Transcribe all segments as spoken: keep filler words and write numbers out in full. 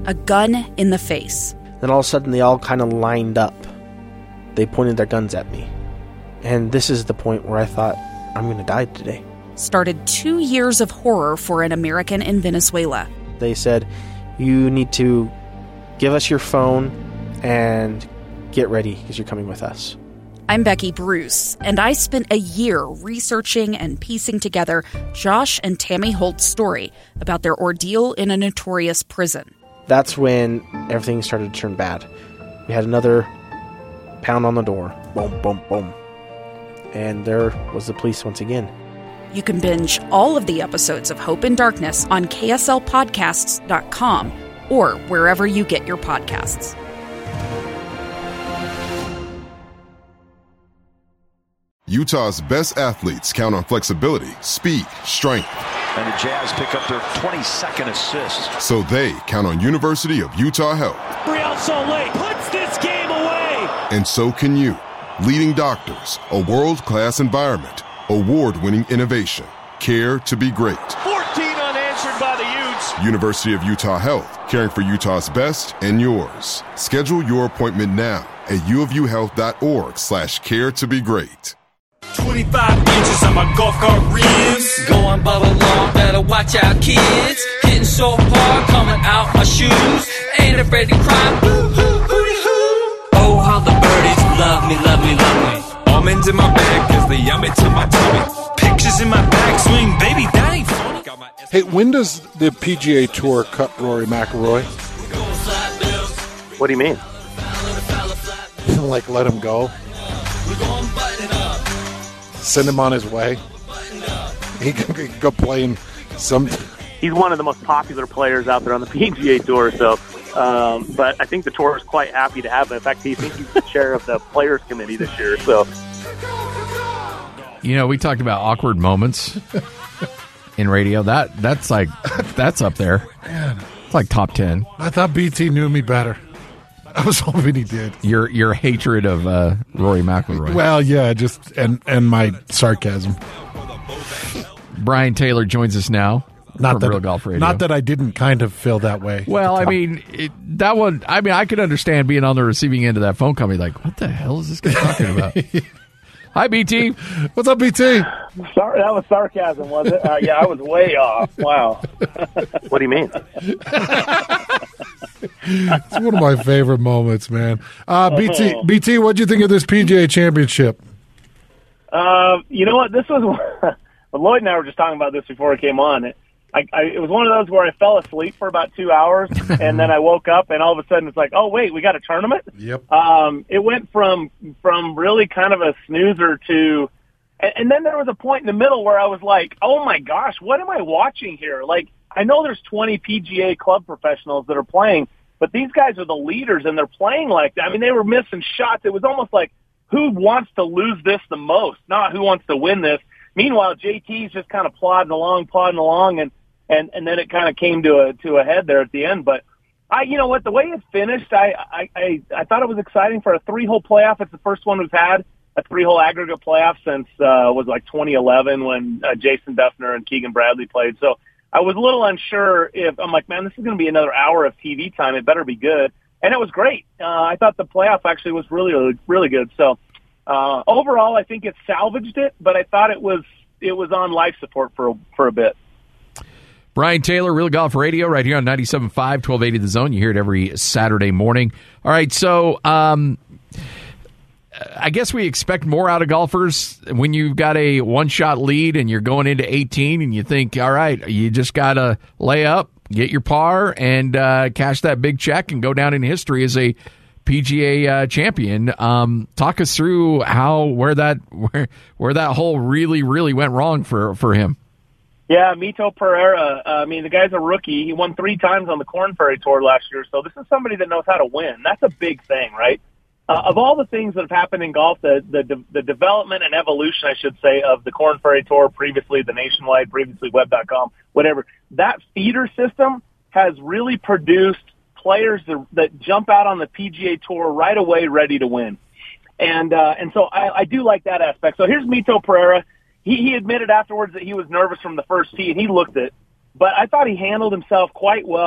a gun in the face. Then all of a sudden they all kind of lined up. They pointed their guns at me. And this is the point where I thought, I'm going to die today. Started two years of horror for an American in Venezuela. They said, you need to give us your phone and get ready because you're coming with us. I'm Becky Bruce, and I spent a year researching and piecing together Josh and Tammy Holt's story about their ordeal in a notorious prison. That's when everything started to turn bad. We had another pound on the door. Boom, boom, boom. And there was the police once again. You can binge all of the episodes of Hope in Darkness on K S L podcasts dot com or wherever you get your podcasts. Utah's best athletes count on flexibility, speed, strength. And the Jazz pick up their twenty-second assist. So they count on University of Utah Health. Real Salt Lake puts this game away. And so can you. Leading doctors, a world-class environment, award-winning innovation, care to be great. fourteen unanswered by the Utes. University of Utah Health, caring for Utah's best and yours. Schedule your appointment now at uofuhealth.org slash care to be great. twenty-five inches on my golf cart rims. Going above along, better watch out, kids. Hitting so hard, coming out my shoes. Ain't afraid to cry, hoo, hoo, hooty, hoo. Oh, how the birdies love me, love me, love me. Almonds in my bag, cause they yummy to my tummy. Pictures in my backswing, baby, that ain't funny. Got my Hey, when does the P G A Tour cut Rory McIlroy? What do you mean? Like, let him go? Send him on his way? He can, he can go play in some... He's one of the most popular players out there on the P G A Tour, so... Um, but I think the tour is quite happy to have him. In fact, he thinks he's the chair of the Players Committee this year, so... You know, we talked about awkward moments in radio. That That's like... That's up there. Man. It's like top ten. I thought B T knew me better. I was hoping he did. Your your hatred of uh, Rory McIlroy. Well, yeah, just and and my sarcasm. Brian Taylor joins us now. Not from that, Real Golf Radio. Not that I didn't kind of feel that way. Well, I mean, it, that one. I mean, I could understand being on the receiving end of that phone call. Be like, what the hell is this guy talking about? Hi, B T. What's up, B T? Sorry, that was sarcasm, was it? Uh, yeah, I was way off. Wow. What do you mean? It's one of my favorite moments, man. Uh, B T, B T, what'd you think of this P G A Championship? Uh, you know what? This was well, Lloyd and I were just talking about this before it came on. It, I, I, it was one of those where I fell asleep for about two hours, and then I woke up, and all of a sudden it's like, oh wait, we got a tournament. Yep. Um, it went from from really kind of a snoozer to, and, and then there was a point in the middle where I was like, oh my gosh, what am I watching here? Like, I know there's twenty P G A club professionals that are playing, but these guys are the leaders, and they're playing like that. I mean, they were missing shots. It was almost like, who wants to lose this the most, not who wants to win this. Meanwhile, J T's just kind of plodding along, plodding along, and and and then it kind of came to a to a head there at the end. But I, you know what, the way it finished, I I I, I thought it was exciting for a three-hole playoff. It's the first one we've had a three-hole aggregate playoff since uh, was like twenty eleven when uh, Jason Duffner and Keegan Bradley played. So I was a little unsure if I'm like, man, this is going to be another hour of T V time. It better be good. And it was great. Uh, I thought the playoff actually was really, really, really good. So uh, overall, I think it salvaged it, but I thought it was it was on life support for for a bit. Brian Taylor, Real Golf Radio, right here on ninety-seven point five, twelve eighty The Zone. You hear it every Saturday morning. All right, so um, I guess we expect more out of golfers when you've got a one-shot lead and you're going into eighteen and you think, all right, you just got to lay up, get your par, and uh, cash that big check and go down in history as a P G A uh, champion. Um, talk us through how where that where where that hole really, really went wrong for, for him. Yeah, Mito Pereira. Uh, I mean, the guy's a rookie. He won three times on the Korn Ferry Tour last year, so this is somebody that knows how to win. That's a big thing, right? Uh, of all the things that have happened in golf, the, the the development and evolution, I should say, of the Korn Ferry Tour, previously the Nationwide, previously Web dot com, whatever, that feeder system has really produced players that, that jump out on the P G A Tour right away ready to win. And uh, and so I, I do like that aspect. So here's Mito Pereira. He, he admitted afterwards that he was nervous from the first tee, and he looked it. But I thought he handled himself quite well.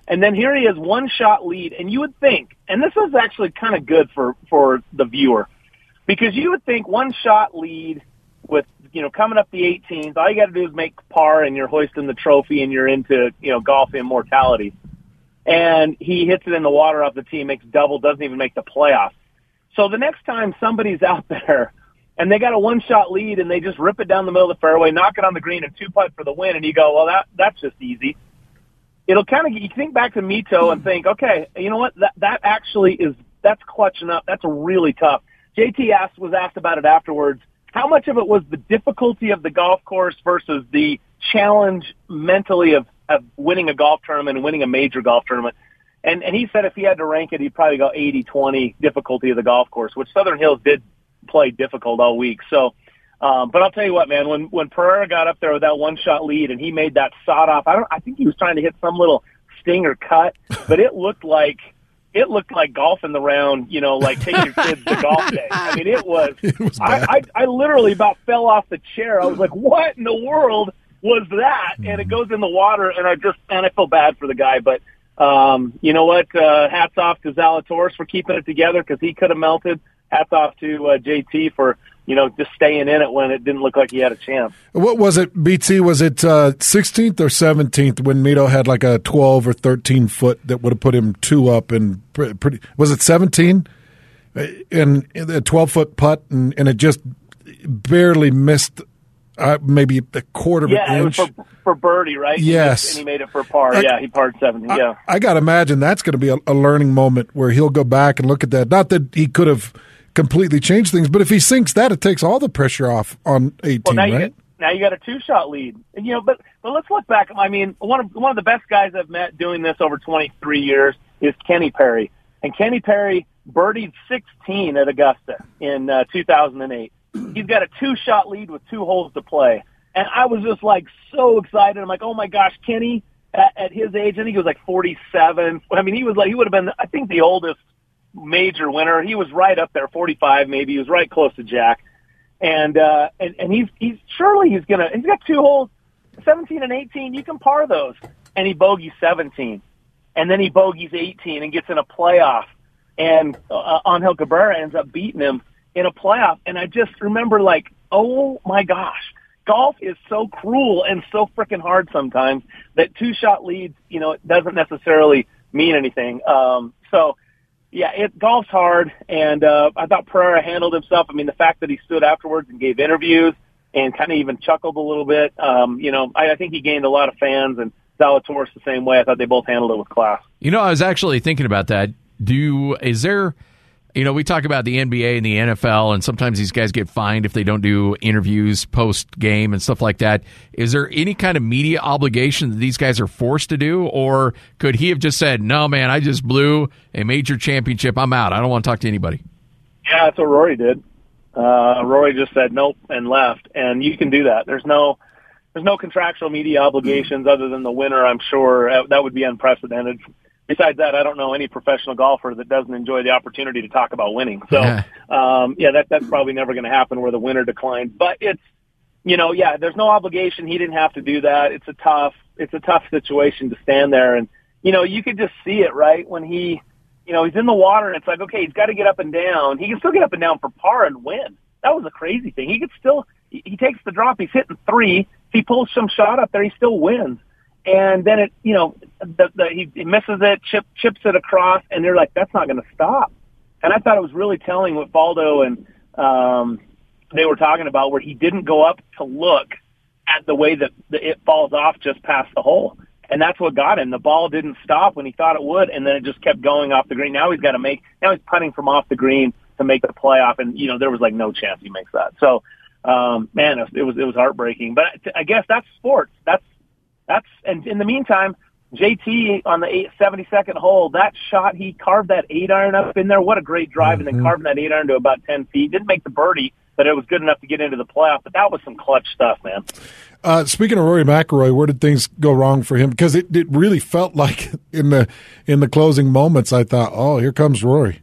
And then here he has one shot lead, and you would think, and this is actually kind of good for, for the viewer, because you would think one shot lead with, you know, coming up the eighteenth, all you got to do is make par and you're hoisting the trophy and you're into, you know, golf immortality. And he hits it in the water off the tee, makes double, doesn't even make the playoffs. So the next time somebody's out there and they got a one-shot lead and they just rip it down the middle of the fairway, knock it on the green, and two-putt for the win, and you go, well, that that's just easy. It'll kind of, you think back to Mito and think, okay, you know what, that that actually is, that's clutching up. That's really tough. J T asked, was asked about it afterwards. How much of it was the difficulty of the golf course versus the challenge mentally of, of winning a golf tournament and winning a major golf tournament? And, and he said if he had to rank it, he'd probably go eighty twenty difficulty of the golf course, which Southern Hills did play difficult all week. So, Um, but I'll tell you what, man, when, when Pereira got up there with that one shot lead and he made that sawed off, I don't, I think he was trying to hit some little stinger cut, but it looked like, it looked like golf in the round, you know, like take your kids to golf day. I mean, it was, it was I, I, I literally about fell off the chair. I was like, what in the world was that? And it goes in the water, and I just, and I feel bad for the guy, but, um, you know what, uh, hats off to Zalatoris for keeping it together because he could have melted. Hats off to uh, J T for, you know, just staying in it when it didn't look like he had a chance. What was it, B T? Was it uh, sixteenth or seventeenth when Mito had like a twelve or thirteen foot that would have put him two up and pretty? Was it seventeen? And a twelve foot putt, and, and it just barely missed uh, maybe a quarter of yeah, an inch. Yeah, it was for, for birdie, right? Yes. And he made it for par. I, yeah, he parred seventeen. I, yeah. I got to imagine that's going to be a, a learning moment where he'll go back and look at that. Not that he could have completely change things, but if he sinks that, it takes all the pressure off on eighteen, well, now right? You get, now you got a two-shot lead, and you know. But but let's look back. I mean, one of one of the best guys I've met doing this over twenty-three years is Kenny Perry, and Kenny Perry birdied sixteen at Augusta in uh, two thousand eight. He's got a two-shot lead with two holes to play, and I was just like so excited. I'm like, oh my gosh, Kenny at, at his age, I think he was like forty-seven. I mean, he was like he would have been, I think, the oldest major winner. He was right up there, forty-five maybe. He was right close to Jack. And uh and, and he's he's surely he's gonna he's got two holes, seventeen and eighteen, you can par those. And he bogeys seventeen. And then he bogeys eighteen and gets in a playoff. And uh, Angel Cabrera ends up beating him in a playoff. And I just remember like, oh my gosh, golf is so cruel and so freaking hard sometimes that two shot leads, you know, it doesn't necessarily mean anything. Um so Yeah, it, golf's hard, and uh, I thought Pereira handled himself. I mean, the fact that he stood afterwards and gave interviews and kind of even chuckled a little bit, um, you know, I, I think he gained a lot of fans, and Zalatoris the same way. I thought they both handled it with class. You know, I was actually thinking about that. Do you, is there, you know, we talk about the N B A and the N F L, and sometimes these guys get fined if they don't do interviews post-game and stuff like that. Is there any kind of media obligation that these guys are forced to do, or could he have just said, no, man, I just blew a major championship. I'm out. I don't want to talk to anybody. Yeah, that's what Rory did. Uh, Rory just said nope and left, and you can do that. There's no there's no contractual media obligations other than the winner, I'm sure. That would be unprecedented. Besides that, I don't know any professional golfer that doesn't enjoy the opportunity to talk about winning. So, um, yeah, that, that's probably never going to happen where the winner declines. But it's, you know, yeah, there's no obligation. He didn't have to do that. It's a tough, it's a tough situation to stand there. And, you know, you could just see it, right? When he, you know, he's in the water and it's like, okay, he's got to get up and down. He can still get up and down for par and win. That was the crazy thing. He could still, he takes the drop. He's hitting three. If he pulls some shot up there, he still wins. And then it, you know, the, the, he, he misses it, chip, chips it across, and they're like, that's not going to stop. And I thought it was really telling what Baldo and um, they were talking about, where he didn't go up to look at the way that the, it falls off just past the hole. And that's what got him. The ball didn't stop when he thought it would, and then it just kept going off the green. Now he's got to make, now he's putting from off the green to make the playoff, and, you know, there was like no chance he makes that. So, um, man, it was, it was heartbreaking. But I guess that's sports. That's, That's and in the meantime, J T on the eight, seventy-second hole, that shot, he carved that eight iron up in there. What a great drive, mm-hmm. and then carving that eight iron to about ten feet. Didn't make the birdie, but it was good enough to get into the playoff. But that was some clutch stuff, man. Uh, speaking of Rory McIlroy, where did things go wrong for him? Because it, it really felt like in the in the closing moments, I thought, oh, here comes Rory.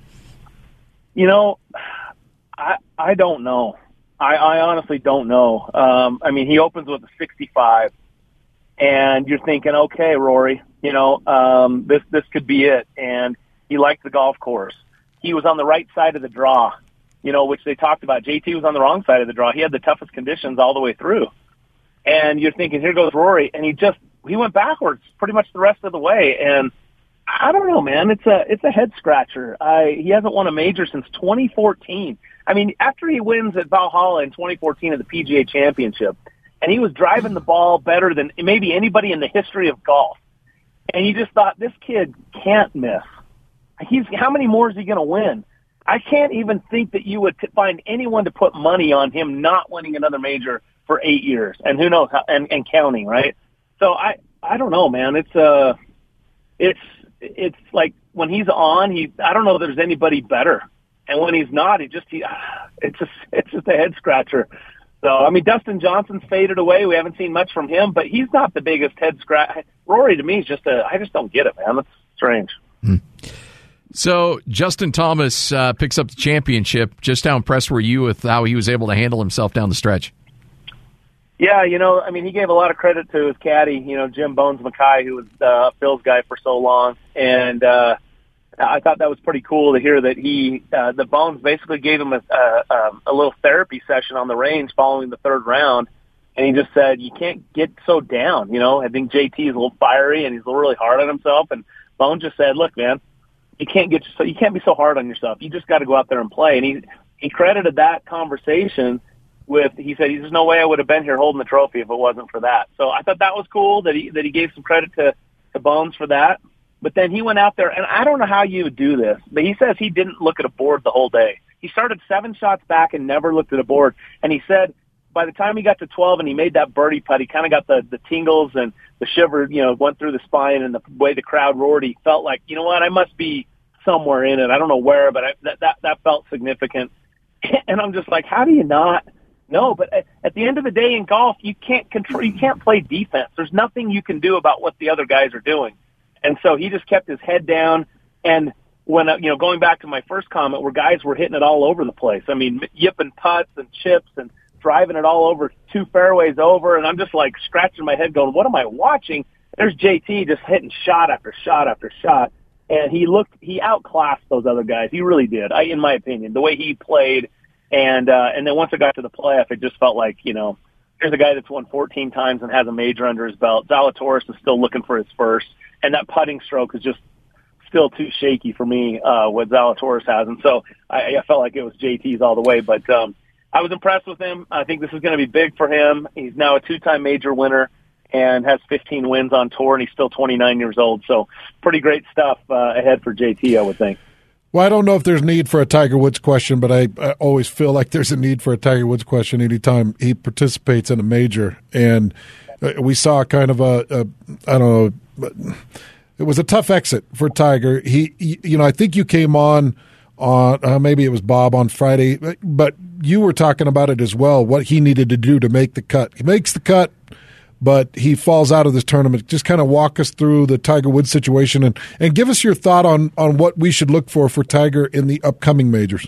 You know, I I don't know. I, I honestly don't know. Um, I mean, he opens with a sixty-five. And you're thinking, okay, Rory, You know, um, this this could be it. And he liked the golf course. He was on the right side of the draw, you know, which they talked about. J T was on the wrong side of the draw. He had the toughest conditions all the way through. And you're thinking, here goes Rory, and he just he went backwards pretty much the rest of the way. And I don't know, man. It's a it's a head scratcher. I, he hasn't won a major since twenty fourteen. I mean, after he wins at Valhalla in twenty fourteen at the P G A Championship, and he was driving the ball better than maybe anybody in the history of golf. And you just thought, this kid can't miss. He's how many more is he going to win? I can't even think that you would find anyone to put money on him not winning another major for eight years, and who knows how, and, and counting, right? So I I don't know, man. It's uh it's it's like when he's on, he I don't know if there's anybody better, and when he's not, it just he it's just it's just a head scratcher. So I mean, Dustin Johnson's faded away. We haven't seen much from him, but he's not the biggest head scratch. Rory to me is just a I just don't get it, man. That's strange. Hmm. So Justin Thomas uh, picks up the championship. Just how impressed were you with how he was able to handle himself down the stretch? Yeah, you know, I mean, he gave a lot of credit to his caddy, you know, Jim Bones Mackay, who was uh, Phil's guy for so long. And uh, I thought that was pretty cool to hear that he, uh, the Bones basically gave him a, a, a little therapy session on the range following the third round. And he just said, you can't get so down. You know, I think J T is a little fiery and he's really hard on himself. And Bones just said, look, man, you can't get so you can't be so hard on yourself. You just got to go out there and play. And he he credited that conversation with, he said, there's no way I would have been here holding the trophy if it wasn't for that. So I thought that was cool that he that he gave some credit to, to Bones for that. But then he went out there, and I don't know how you would do this, but he says he didn't look at a board the whole day. He started seven shots back and never looked at a board. And he said by the time he got to twelve and he made that birdie putt, he kind of got the, the tingles and the shiver, you know, went through the spine, and the way the crowd roared, he felt like, you know what, I must be somewhere in it. I don't know where, but I, that, that, that felt significant. And I'm just like, how do you not? No, but at the end of the day in golf, you can't control, you can't play defense. There's nothing you can do about what the other guys are doing. And so he just kept his head down. And when, you know, going back to my first comment where guys were hitting it all over the place. I mean, yipping putts and chips and driving it all over two fairways over. And I'm just like scratching my head going, what am I watching? There's J T just hitting shot after shot after shot. And he looked, he outclassed those other guys. He really did, I, in my opinion, the way he played. And, uh, and then once it got to the playoff, it just felt like, you know, here's a guy that's won fourteen times and has a major under his belt. Zalatoris is still looking for his first. And that putting stroke is just still too shaky for me, uh, what Zalatoris has. And so I, I felt like it was J T's all the way. But, um, I was impressed with him. I think this is going to be big for him. He's now a two-time major winner and has fifteen wins on tour, and he's still twenty-nine years old. So pretty great stuff, uh, ahead for J T, I would think. Well, I don't know if there's need for a Tiger Woods question, but I, I always feel like there's a need for a Tiger Woods question anytime he participates in a major. And we saw kind of a, a I don't know, it was a tough exit for Tiger. He, you know, I think you came on on uh, maybe it was Bob on Friday, but you were talking about it as well, what he needed to do to make the cut. He makes the cut, but he falls out of this tournament. Just kind of walk us through the Tiger Woods situation and, and give us your thought on, on what we should look for for Tiger in the upcoming majors.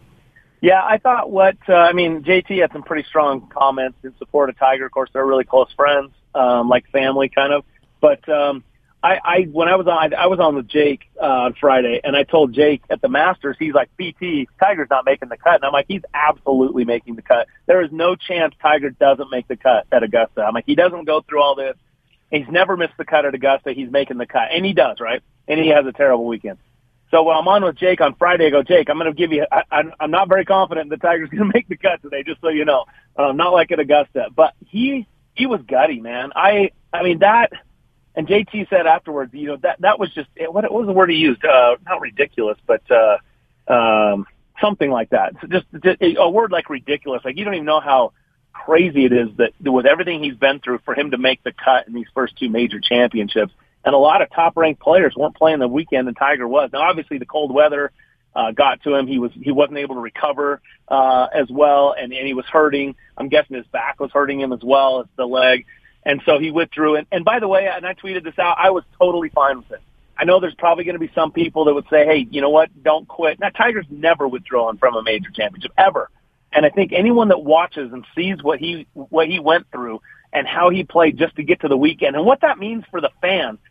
Yeah, I thought what, uh, I mean, J T had some pretty strong comments in support of Tiger. Of course, they're really close friends, um, like family kind of. But um, I, I, when I was on, I was on with Jake uh, on Friday, and I told Jake at the Masters, he's like, B T, Tiger's not making the cut. And I'm like, he's absolutely making the cut. There is no chance Tiger doesn't make the cut at Augusta. I'm like, he doesn't go through all this. He's never missed the cut at Augusta. He's making the cut. And he does, right? And he has a terrible weekend. So when I'm on with Jake on Friday, I go, Jake, I'm going to give you, I, I'm, I'm not very confident that Tiger's going to make the cut today, just so you know. Um, not like at Augusta. But he, he was gutty, man. I, I mean, that, and J T said afterwards, you know, that, that was just, what, what was the word he used? Uh, not ridiculous, but, uh, um, something like that. So just, just a word like ridiculous. Like, you don't even know how crazy it is that with everything he's been through for him to make the cut in these first two major championships. And a lot of top-ranked players weren't playing the weekend that Tiger was. Now, obviously, the cold weather uh, got to him. He was he wasn't able to recover uh, as well, and, and he was hurting. I'm guessing his back was hurting him as well as the leg. And so he withdrew. And, and by the way, and I tweeted this out, I was totally fine with it. I know there's probably going to be some people that would say, hey, you know what, don't quit. Now, Tiger's never withdrawn from a major championship, ever. And I think anyone that watches and sees what he what he went through and how he played just to get to the weekend and what that means for the fans.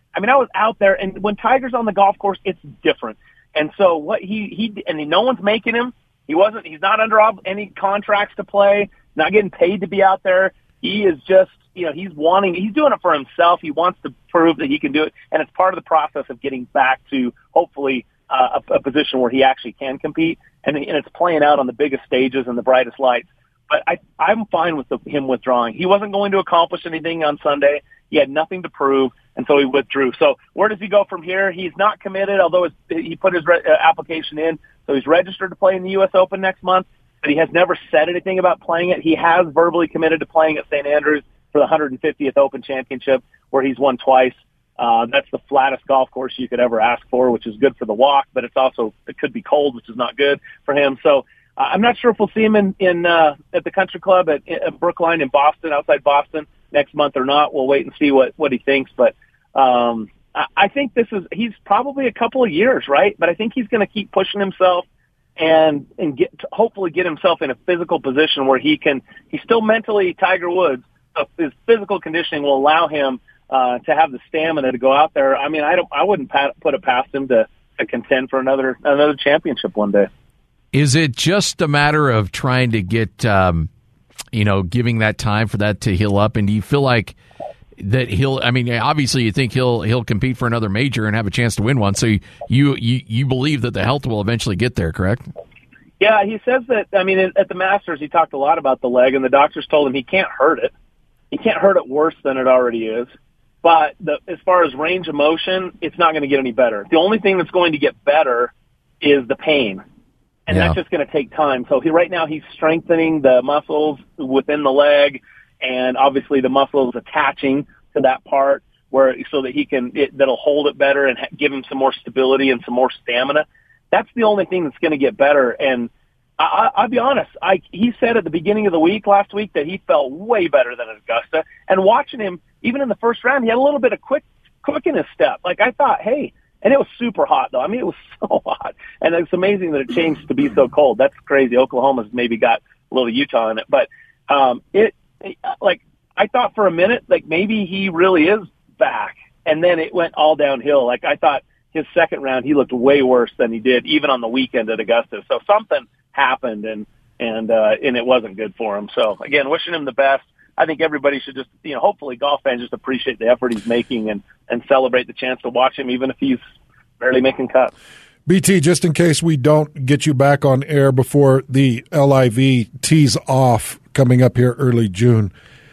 I mean, I was out there, and when Tiger's on the golf course, it's different. And so what he he and no one's making him. He wasn't. He's not under any contracts to play. Not getting paid to be out there. He is just, you know, he's wanting. He's doing it for himself. He wants to prove that he can do it, and it's part of the process of getting back to hopefully uh, a, a position where he actually can compete. And, and it's playing out on the biggest stages and the brightest lights. But I, I'm fine with the, him withdrawing. He wasn't going to accomplish anything on Sunday. He had nothing to prove, and so he withdrew. So where does he go from here? He's not committed, although it's, he put his re- uh, application in. So he's registered to play in the U S Open next month, but he has never said anything about playing it. He has verbally committed to playing at Saint Andrews for the one hundred fiftieth Open Championship, where he's won twice. Uh, that's the flattest golf course you could ever ask for, which is good for the walk, but it's also, it could be cold, which is not good for him. So uh, I'm not sure if we'll see him in, in uh, at the country club at, at Brookline in Boston, outside Boston, next month or not. We'll wait and see what, what he thinks. But um, I, I think this is, he's probably a couple of years, right? But I think he's going to keep pushing himself and, and get, hopefully get himself in a physical position where he can, he's still mentally Tiger Woods. So his physical conditioning will allow him uh, to have the stamina to go out there. I mean, I don't, I wouldn't pat, put it past him to, to contend for another, another championship one day. Is it just a matter of trying to get, um, you know, giving that time for that to heal up? And do you feel like that he'll, I mean, obviously you think he'll, he'll compete for another major and have a chance to win one. So you, you, you believe that the health will eventually get there, correct? Yeah, he says that, I mean, at the Masters, he talked a lot about the leg, and the doctors told him he can't hurt it. He can't hurt it worse than it already is. But the, as far as range of motion, it's not going to get any better. The only thing that's going to get better is the pain. And yeah. That's just going to take time. So he, right now he's strengthening the muscles within the leg, and obviously the muscles attaching to that part where so that he can, it, that'll hold it better and ha- give him some more stability and some more stamina. That's the only thing that's going to get better. And I, I'll be honest, I, he said at the beginning of the week last week that he felt way better than at Augusta. And watching him, even in the first round, he had a little bit of quick, quick in his step. Like I thought, hey, and it was super hot though. I mean, it was so hot, and it's amazing that it changed to be so cold. That's crazy. Oklahoma's maybe got a little Utah in it, but um, it, it like I thought for a minute, like maybe he really is back, and then it went all downhill. Like I thought his second round, he looked way worse than he did even on the weekend at Augusta. So something happened, and and uh, and it wasn't good for him. So again, wishing him the best. I think everybody should just, you know, hopefully golf fans just appreciate the effort he's making and, and celebrate the chance to watch him, even if he's barely making cuts. B T, just in case we don't get you back on air before the L I V tees off coming up here early June,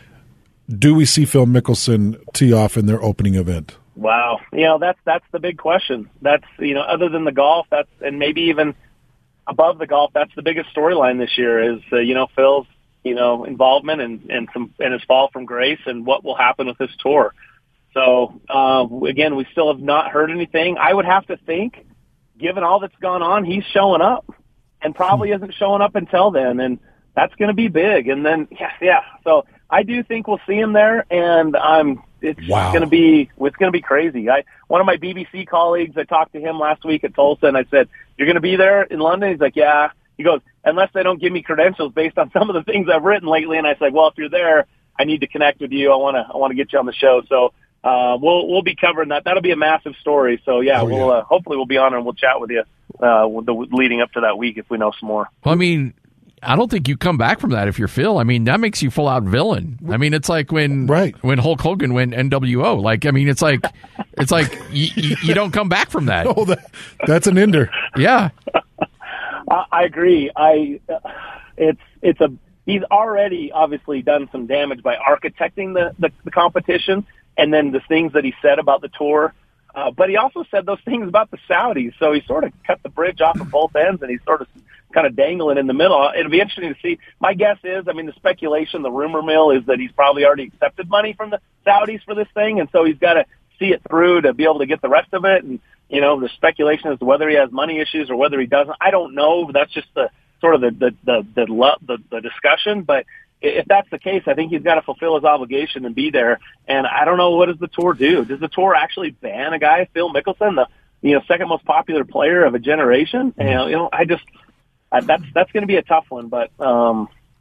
do we see Phil Mickelson tee off in their opening event? Wow. You know, that's, that's the big question. That's, you know, other than the golf, that's, and maybe even above the golf, that's the biggest storyline this year is, uh, you know, Phil's, you know, involvement and, and some, and his fall from grace and what will happen with this tour. So, uh, again, we still have not heard anything. I would have to think, given all that's gone on, he's showing up and probably isn't showing up until then. And that's going to be big. And then, yeah, yeah. So I do think we'll see him there, and I'm, it's wow. going to be, it's going to be crazy. I, one of my B B C colleagues, I talked to him last week at Tulsa, and I said, "You're going to be there in London?" He's like, "Yeah." He goes, "Unless they don't give me credentials based on some of the things I've written lately." And I said, "Well, if you're there, I need to connect with you. I want to, I want to get you on the show." So, uh, we'll, we'll be covering that. That'll be a massive story. So yeah, oh, we'll, yeah. Uh, hopefully we'll be on and we'll chat with you, uh, with the, leading up to that week if we know some more. Well, I mean, I don't think you come back from that if you're Phil. I mean, that makes you full out villain. I mean, it's like when, right. when Hulk Hogan went N W O. Like, I mean, it's like, it's like you, you, you don't come back from that. Oh, that, that's an ender. Yeah. I agree. I uh, it's it's a he's already obviously done some damage by architecting the, the, the competition and then the things that he said about the tour. Uh, but he also said those things about the Saudis. So he sort of cut the bridge off of both ends, and he's sort of kind of dangling in the middle. It'll be interesting to see. My guess is, I mean, the speculation, the rumor mill is that he's probably already accepted money from the Saudis for this thing, and so he's got to see it through to be able to get the rest of it. And you know, the speculation as to whether he has money issues or whether he doesn't, I don't know. That's just the sort of the the the the, the, the discussion. But if that's the case, I think he's got to fulfill his obligation and be there. And I don't know, what does the tour do? Does the tour actually ban a guy, Phil Mickelson, the you know second most popular player of a generation? And you know, I just I, that's that's going to be a tough one. But um,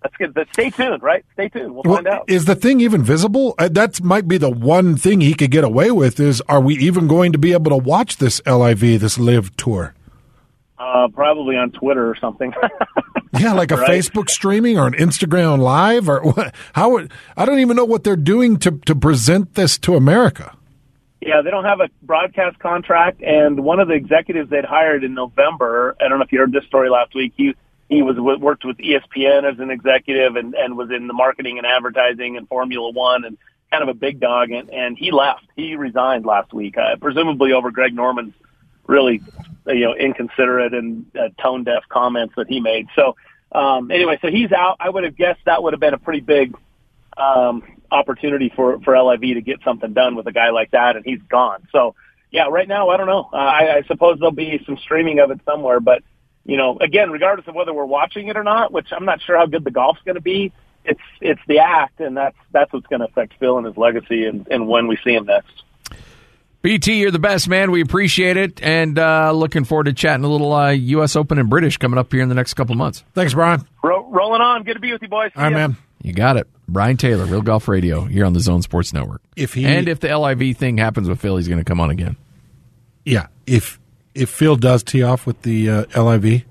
That's good. But stay tuned, right? Stay tuned. We'll, well find out. Is the thing even visible? Uh, that might be the one thing he could get away with is, are we even going to be able to watch this L I V, this Live Tour? Uh, probably on Twitter or something. Yeah, like a right? Facebook streaming or an Instagram live or what? How? Would, I don't even know what they're doing to, to present this to America. Yeah, they don't have a broadcast contract, and one of the executives they'd hired in November, I don't know if you heard this story last week, he he was worked with E S P N as an executive and, and was in the marketing and advertising and Formula One and kind of a big dog, and, and he left. He resigned last week, uh, presumably over Greg Norman's really you know inconsiderate and uh, tone-deaf comments that he made. So um, anyway, so he's out. I would have guessed that would have been a pretty big um, opportunity for, for L I V to get something done with a guy like that, and he's gone. So, yeah, right now, I don't know. Uh, I, I suppose there'll be some streaming of it somewhere, but, you know, again, regardless of whether we're watching it or not, which I'm not sure how good the golf's going to be, it's it's the act, and that's that's what's going to affect Phil and his legacy and, and when we see him next. B T, you're the best, man. We appreciate it, and uh, looking forward to chatting a little uh, U S Open and British coming up here in the next couple of months. Thanks, Brian. Ro- rolling on. Good to be with you, boys. See All right, ya. man. You got it. Brian Taylor, Real Golf Radio, here on the Zone Sports Network. If he and if the L I V thing happens with Phil, he's going to come on again. Yeah, if if Phil does tee off with the uh, L I V,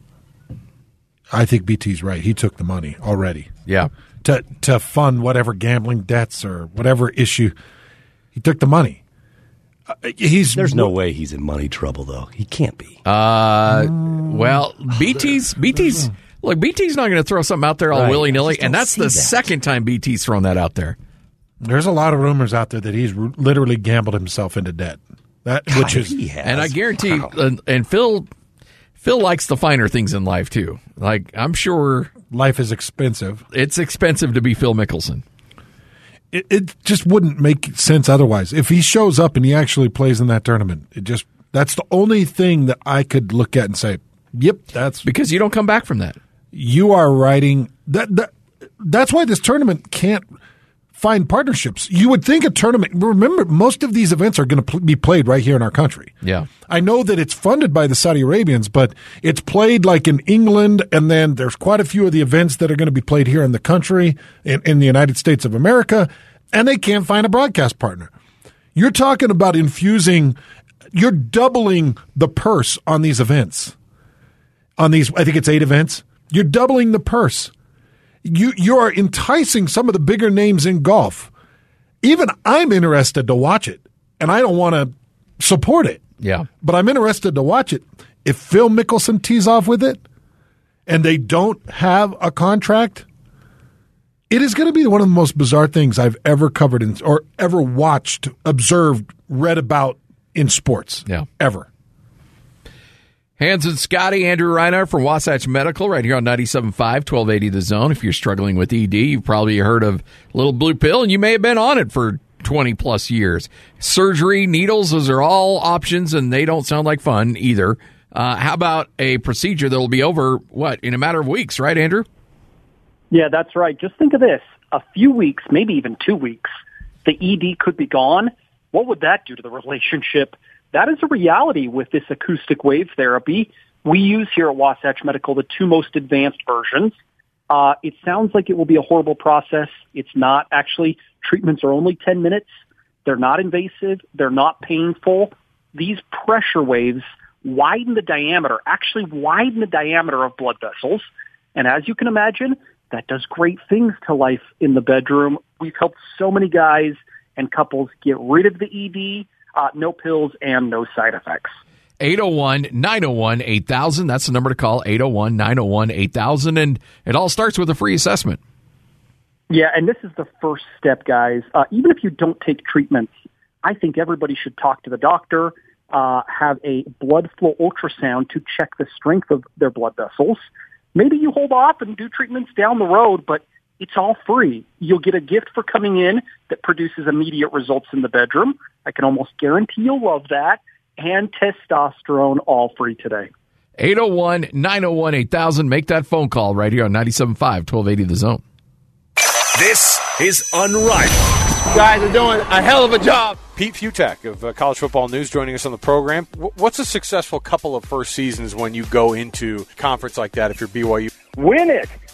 I think B T's right. He took the money already. Yeah. To to fund whatever gambling debts or whatever issue. He took the money. Uh, he's There's no way he's in money trouble, though. He can't be. Uh, well, B T's B T's look. B T's not going to throw something out there all Right. willy I nilly, just and don't that's see the that. second time B T's thrown that out there. There's a lot of rumors out there that he's r- literally gambled himself into debt. That which is, he has. And I guarantee, Wow. and, and Phil, Phil likes the finer things in life too. Like I'm sure life is expensive. it's expensive to be Phil Mickelson. It, it just wouldn't make sense otherwise. If he shows up and he actually plays in that tournament, it just that's the only thing that I could look at and say, "Yep, that's Because you don't come back from that. you are writing that." that that's why this tournament can't find partnerships. You would think a tournament. Remember, most of these events are going to pl- be played right here in our country. Yeah. I know that it's funded by the Saudi Arabians, but it's played like in England, and then there's quite a few of the events that are going to be played here in the country, in, in the United States of America, and they can't find a broadcast partner. You're talking about infusing, you're doubling the purse on these events. On these, I think it's eight events. You're doubling the purse. You you are enticing some of the bigger names in golf. Even I'm interested to watch it, and I don't want to support it. Yeah. But I'm interested to watch it. If Phil Mickelson tees off with it and they don't have a contract, it is going to be one of the most bizarre things I've ever covered in, or ever watched, observed, read about in sports. Yeah. Ever. Hans and Scotty, Andrew Reinhardt from Wasatch Medical, right here on ninety-seven point five, twelve eighty The Zone. If you're struggling with E D, you've probably heard of Little Blue Pill, and you may have been on it for twenty plus years. Surgery, needles, those are all options, and they don't sound like fun either. Uh, how about a procedure that will be over, what, in a matter of weeks, right, Andrew? Yeah, that's right. Just think of this. A few weeks, maybe even two weeks, the E D could be gone. What would that do to the relationship? That is a reality with this acoustic wave therapy. We use here at Wasatch Medical the two most advanced versions. Uh, it sounds like it will be a horrible process. It's not. Actually, treatments are only ten minutes. They're not invasive. They're not painful. These pressure waves widen the diameter, actually widen the diameter of blood vessels. And as you can imagine, that does great things to life in the bedroom. We've helped so many guys and couples get rid of the E D. Uh, no pills and no side effects. eight oh one, nine oh one, eight thousand. That's the number to call, eight oh one, nine oh one, eight thousand. And it all starts with a free assessment. Yeah, and this is the first step, guys. Uh, even if you don't take treatments, I think everybody should talk to the doctor, uh, have a blood flow ultrasound to check the strength of their blood vessels. Maybe you hold off and do treatments down the road, but it's all free. You'll get a gift for coming in that produces immediate results in the bedroom. I can almost guarantee you'll love that. And testosterone, all free today. eight oh one, nine oh one, eight thousand. Make that phone call right here on ninety-seven point five, twelve eighty The Zone. This is Unrivaled. You guys are doing a hell of a job. Pete Futak of uh, College Football News joining us on the program. W- what's a successful couple of first seasons when you go into a conference like that if you're B Y U? Win it.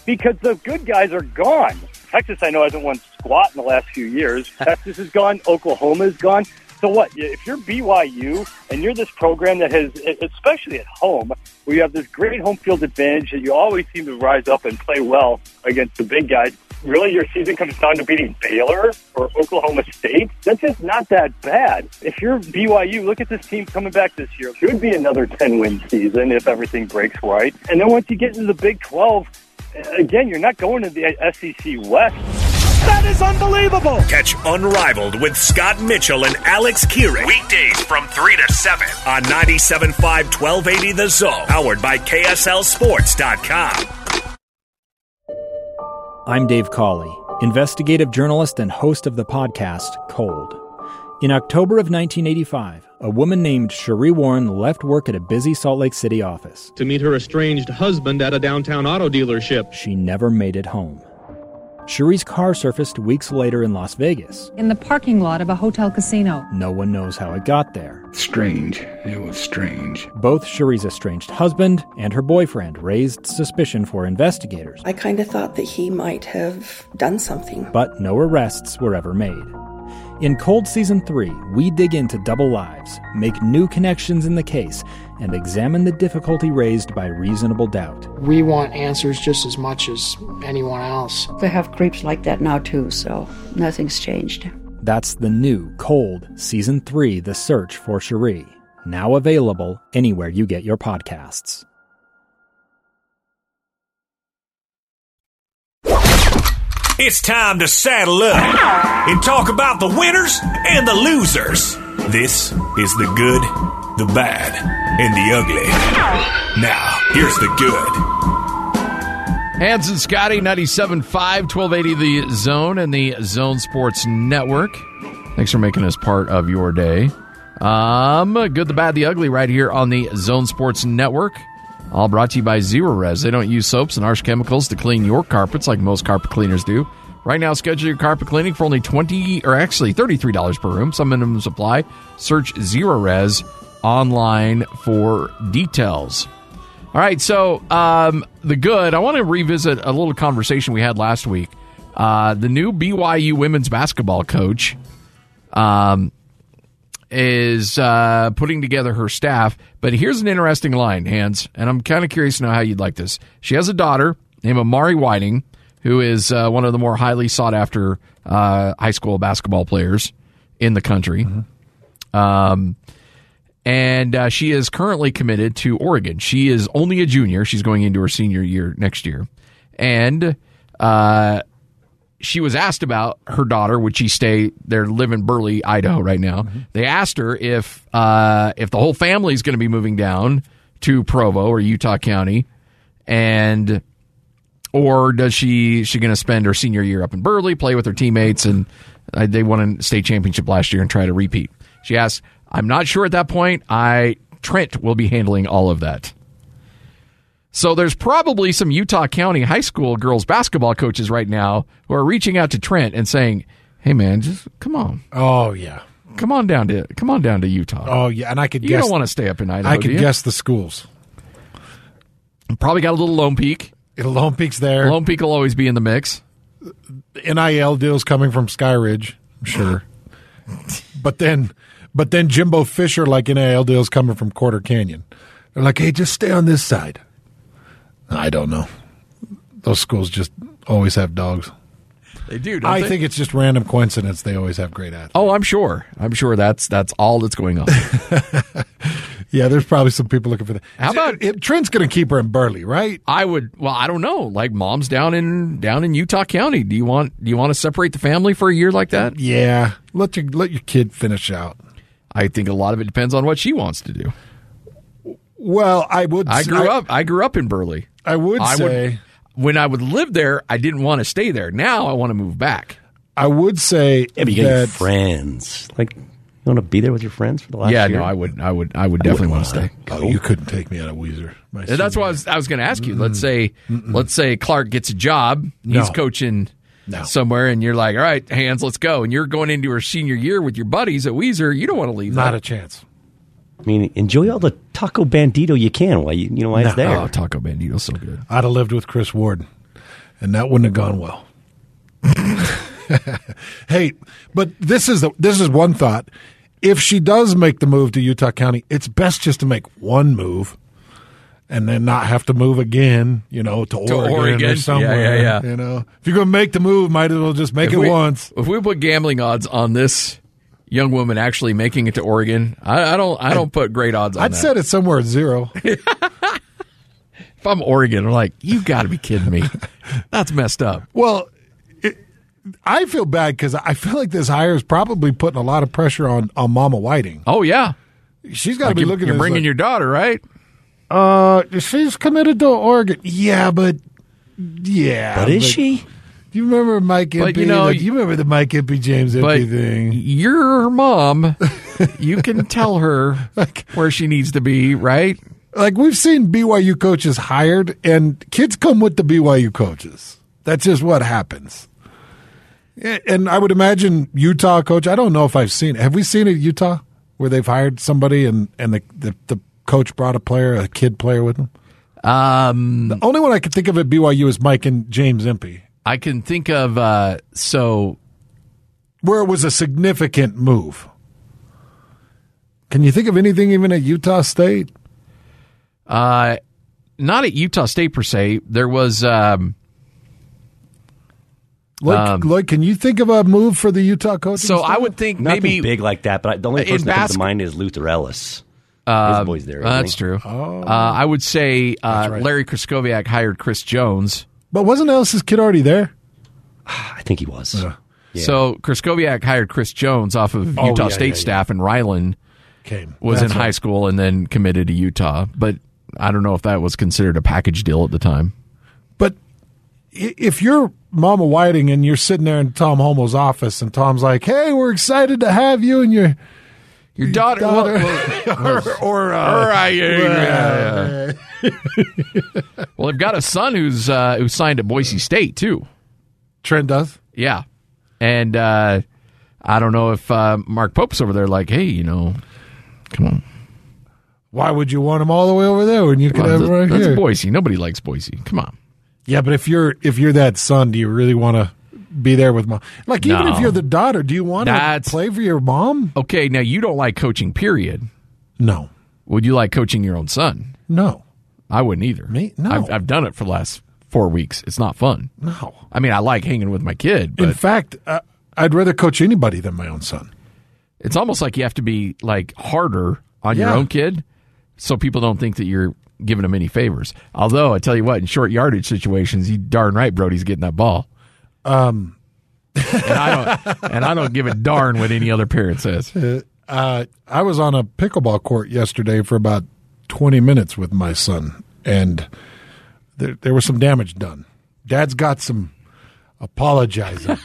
because the good guys are gone. Texas, I know, hasn't won squat in the last few years. Texas is gone. Oklahoma is gone. So what? If you're B Y U and you're this program that has, especially at home, where you have this great home field advantage that you always seem to rise up and play well against the big guys, really your season comes down to beating Baylor or Oklahoma State? That's just not that bad. If you're B Y U, look at this team coming back this year. It should be another ten-win season if everything breaks right. And then once you get into the Big twelve, again, you're not going to the S E C West. That is unbelievable. Catch Unrivaled with Scott Mitchell and Alex Keery. Weekdays from three to seven on ninety-seven point five, twelve eighty The Zone. Powered by K S L Sports dot com. I'm Dave Cawley, investigative journalist and host of the podcast Cold. In October of nineteen eighty-five, a woman named Cherie Warren left work at a busy Salt Lake City office to meet her estranged husband at a downtown auto dealership. She never made it home. Cherie's car surfaced weeks later in Las Vegas. In the parking lot of a hotel casino. No one knows how it got there. Strange. It was strange. Both Cherie's estranged husband and her boyfriend raised suspicion for investigators. I kind of thought that he might have done something. But no arrests were ever made. In Cold Season three, we dig into double lives, make new connections in the case, and examine the difficulty raised by reasonable doubt. We want answers just as much as anyone else. They have creeps like that now, too, so nothing's changed. That's the new Cold Season three, The Search for Cherie, now available anywhere you get your podcasts. It's time to saddle up and talk about the winners and the losers. This is the good, the bad, and the ugly. Now, here's the good. Hans and Scotty, ninety-seven point five, twelve eighty The Zone and the Zone Sports Network. Thanks for making us part of your day. Um, good, the bad, the ugly right here on the Zone Sports Network. All brought to you by Zero Res. They don't use soaps and harsh chemicals to clean your carpets like most carpet cleaners do. Right now, schedule your carpet cleaning for only twenty dollars or actually thirty-three dollars per room. Some minimum supply. Search Zero Res online for details. All right, so um, the good. I want to revisit a little conversation we had last week. Uh, the new B Y U women's basketball coach um, is uh, putting together her staff. But here's an interesting line, Hans, and I'm kind of curious to know how you'd like this. She has a daughter named Amari Whiting, who is uh, one of the more highly sought-after uh, high school basketball players in the country. Mm-hmm. Um, and uh, she is currently committed to Oregon. She is only a junior. She's going into her senior year next year. And uh, she was asked about her daughter. Would she stay there, live in Burley, Idaho right now? Mm-hmm. They asked her if uh, if the whole family is going to be moving down to Provo or Utah County, and or does she she going to spend her senior year up in Burley, play with her teammates, and uh, they won a state championship last year and try to repeat. She asked, I'm not sure at that point. I Trent will be handling all of that. So there's probably some Utah County high school girls basketball coaches right now who are reaching out to Trent and saying, "Hey man, just come on. Oh yeah, come on down to come on down to Utah. Oh yeah." And I could you guess don't want to stay up in Idaho. I could guess the schools. Probably got a little Lone Peak. Lone Peak's there. Lone Peak will always be in the mix. N I L deals coming from Sky Ridge, I'm sure. but then, but then Jimbo Fisher like N I L deals coming from Quarter Canyon. They're like, "Hey, just stay on this side." I don't know. Those schools just always have dogs. They do, don't I they? think it's just random coincidence they always have great athletes. Oh, I'm sure. I'm sure that's that's all that's going on. Yeah, there's probably some people looking for that. How about it, Trent's going to keep her in Burley, right? I would. Well, I don't know. Like mom's down in down in Utah County. Do you want do you want to separate the family for a year like that? Yeah, let your let your kid finish out. I think a lot of it depends on what she wants to do. Well, I would. I grew I, up. I grew up in Burley. I would I say would, when I would live there, I didn't want to stay there. Now I want to move back. I would say yeah, but you that, got your friends. Like, you want to be there with your friends for the last yeah, year? no, I would. I would. I would definitely want to stay. Oh, you couldn't take me out of Weezer. And that's what I was. I was going to ask you. Mm-mm. Let's say, Mm-mm. let's say Clark gets a job. He's no. coaching no. somewhere, and you're like, "All right, Hans, let's go." And you're going into her senior year with your buddies at Weezer. You don't want to leave. Not that. a chance. I mean, enjoy all the Taco Bandito you can while you, you know, while No. it's there. Oh, Taco Bandito's so good. I'd have lived with Chris Ward. and that wouldn't have gone well. Hey, but this is the, this is one thought. If she does make the move to Utah County, it's best just to make one move and then not have to move again, you know, to, To Oregon, Oregon. or somewhere. Yeah, yeah, yeah. You know, if you're going to make the move, might as well just make If it we- once. If we put gambling odds on this young woman actually making it to Oregon, I, I don't I don't put great odds on I'd that. set it somewhere at zero. If I'm Oregon, I'm like, you got to be kidding me. That's messed up. Well, it, I feel bad because I feel like this hire is probably putting a lot of pressure on, on Mama Whiting. Oh, yeah. She's got to Like be you're, looking You're at this bringing like, your daughter, right? Uh, she's committed to Oregon. Yeah, but yeah, But is she? Do you remember Mike Impey? But, you know, Like, you remember the Mike Impey James But Impey thing? you're her mom. You can tell her where she needs to be, right? Like, we've seen B Y U coaches hired, and kids come with the B Y U coaches. That's just what happens. And I would imagine Utah coach. I don't know if I've seen. Have we seen it at Utah where they've hired somebody and and the the, the coach brought a player, a kid player with them? Um, the only one I can think of at B Y U is Mike and James Impey. I can think of uh, so where it was a significant move. Can you think of anything even at Utah State? Uh, not at Utah State per se. There was. Um, Like, um, like, can you think of a move for the Utah coaching So staff? I would think Nothing maybe big like that, but the only in person that comes basket- to mind is Luther Ellis. Uh, His boy's there. isn't that's he? true. Uh, I would say uh, right. Larry Kraskowiak hired Chris Jones. But wasn't Ellis's kid already there? I think he was. Yeah. So Kraskowiak hired Chris Jones off of Oh, Utah yeah, State yeah, yeah. staff, and Rylan Came. was That's in high right. school and then committed to Utah. But I don't know if that was considered a package deal at the time. But i- if you're Mama Whiting and you're sitting there in Tom Homo's office and Tom's like, "Hey, we're excited to have you and your your daughter," daughter. well, or, or, uh, Or I- yeah, yeah. Well, they've got a son who's uh, who signed at Boise State too. Trent does. Yeah, and uh, I don't know if uh, Mark Pope's over there like, hey, you know, come on. Why would you want him all the way over there when you could Well, have him right that's here? Boise. Nobody likes Boise. Come on. Yeah, but if you're if you're that son, do you really want to be there with mom? Like, even No. if you're the daughter, do you want to That's- play for your mom? Okay, now you don't like coaching, period. No. Would you like coaching your own son? No. I wouldn't either. Me? No. I've, I've done it for the last four weeks. It's not fun. No. I mean, I like hanging with my kid, but In fact, uh, I'd rather coach anybody than my own son. it's almost like you have to be like harder on your Yeah. own kid so people don't think that you're giving him any favors. Although, I tell you what, in short yardage situations, you darn right Brody's getting that ball. Um, and I don't and I don't give a darn what any other parent says. Uh, I was on a pickleball court yesterday for about twenty minutes with my son, and there, there was some damage done. Dad's got some apologizing.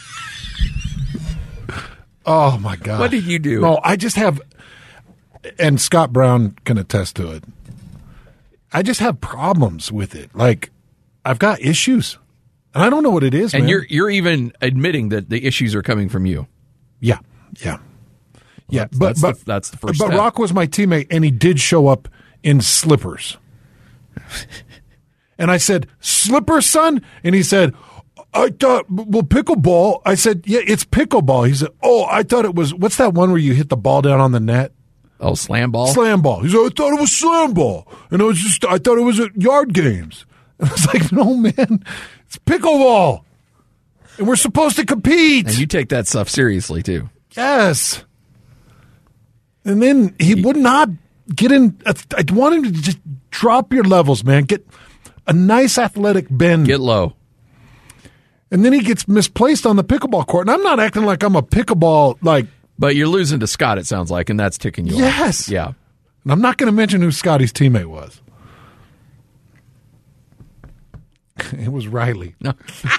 Oh, my God. What did you do? No, I just have, and Scott Brown can attest to it, I just have problems with it. Like, I've got issues, and I don't know what it is, And man. you're you're even admitting that the issues are coming from you. Yeah, yeah. Yeah, That's- but that's but the- that's the first But step. Rock was my teammate, and he did show up in slippers. And I said, "Slippers, son?" And he said, "I thought well pickleball." I said, "Yeah, it's pickleball." He said, "Oh, I thought it was what's that one where you hit the ball down on the net?" Oh, slam ball. Slam ball. He said, "I thought it was slam ball," and it was just I thought it was at yard games. And I was like, "No, man, it's pickleball, and we're supposed to compete." And you take that stuff seriously too. Yes. And then he would not get in. I want him to just drop your levels, man. Get a nice athletic bend. Get low. And then he gets misplaced on the pickleball court. And I'm not acting like I'm a pickleball, like. But you're losing to Scott, it sounds like, and that's ticking you off. Yes. Yeah. And I'm not going to mention who Scotty's teammate was. It was Riley. No.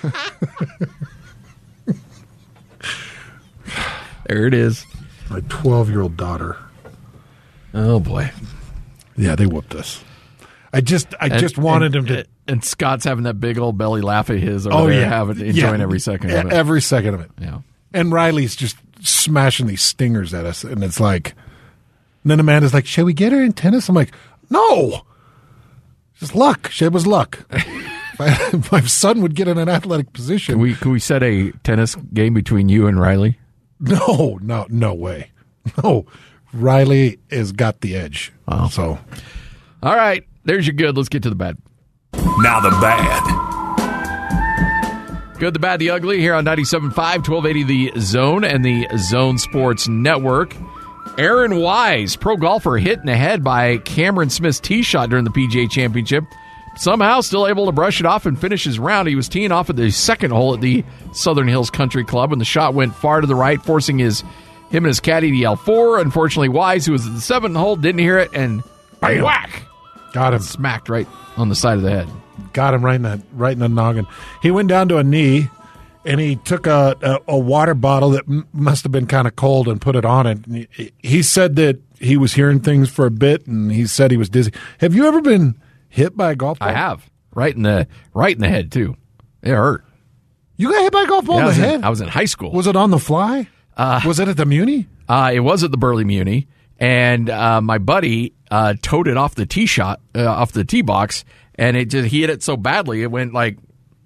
There it is. My twelve-year-old daughter. Oh, boy. Yeah, they whooped us. I just I And- just wanted and, him to. And Scott's having that big old belly laugh at his over Oh, there, yeah. having, enjoying Yeah. every second of it. Every second of it. Yeah. And Riley's just smashing these stingers at us. And it's like, and then Amanda's like, "Shall we get her in tennis?" I'm like, "No. Just luck. It was luck." My son would get in an athletic position. Can we can we set a tennis game between you and Riley? No, no, no way. No, Riley has got the edge. Oh. So, all right, there's your good. Let's get to the bad. Now the bad. Good, the bad, the ugly here on ninety-seven point five, twelve eighty The Zone and the Zone Sports Network. Aaron Wise, pro golfer, hit in the head by Cameron Smith's tee shot during the P G A Championship. Somehow still able to brush it off and finish his round. He was teeing off at the second hole at the Southern Hills Country Club, and the shot went far to the right, forcing his him and his caddy to yell four. Unfortunately, Wise, who was at the seventh hole, didn't hear it, and Bam. whack! Got him. Smacked right on the side of the head. Got him right in the right in the noggin. He went down to a knee, and he took a a, a water bottle that m- must have been kind of cold and put it on it. And he, he said that he was hearing things for a bit, and he said he was dizzy. Have you ever been hit by a golf ball? I have. Right in the right in the head, too. It hurt. You got hit by a golf ball Yeah, in I the was in- head? I was in high school. Was it on the fly? Uh, was it at the Muni? Uh, it was at the Burley Muni, and uh, my buddy uh, towed it off the tee shot, uh, off the tee box, and it just he hit it so badly it went like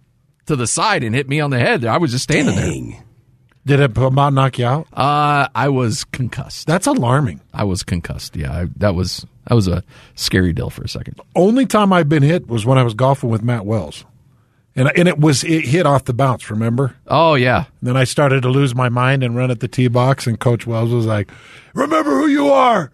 to the side and hit me on the head. I was just standing there. Did it about knock you out? Uh, I was concussed. That's alarming. I was concussed. Yeah, I, that was that was a scary deal for a second. Only time I've been hit was when I was golfing with Matt Wells, and and it was it hit off the bounce. Remember? Oh yeah. Then I started to lose my mind and run at the tee box, and Coach Wells was like, "Remember who you are."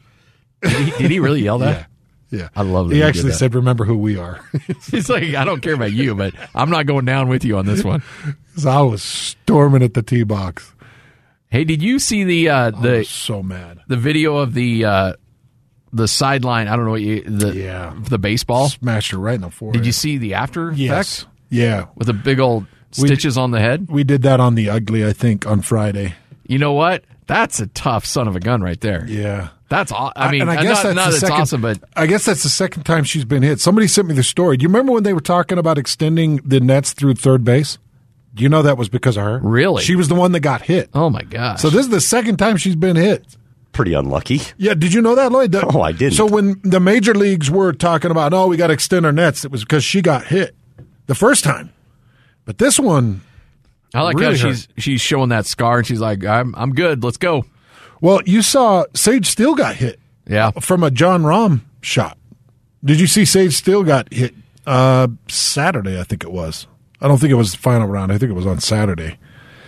Did he, did he really yell that? Yeah, yeah. I love that. He he actually did that. said, "Remember who we are." He's like, I don't care about you, but I'm not going down with you on this one. So I was storming at the tee box. Hey, did you see the uh, the I was so mad the video of the uh, the sideline? I don't know what you the yeah the baseball smashed her right in the forehead. Did you see the after Yes. effect? Yeah, with the big old stitches we, on the head. We did that on the ugly, I think, on Friday. You know what? That's a tough son of a gun right there. Yeah. That's aw- I mean, and I uh, guess not, that's not the that's second, awesome, but I guess that's the second time she's been hit. Somebody sent me the story. Do you remember when they were talking about extending the nets through third base? Do you know that was because of her? Really? She was the one that got hit. Oh my gosh! So this is the second time she's been hit. Pretty unlucky. Yeah, did you know that, Lloyd? The, oh, I didn't. So when the major leagues were talking about, oh, we got to extend our nets, it was because she got hit the first time. But this one, I like really how she's hurt. she's showing that scar, and she's like, "I'm I'm good. Let's go." Well, you saw Sage Steele got hit. Yeah, from a John Rahm shot. Did you see Sage Steele got hit uh, Saturday? I think it was. I don't think it was the final round. I think it was on Saturday.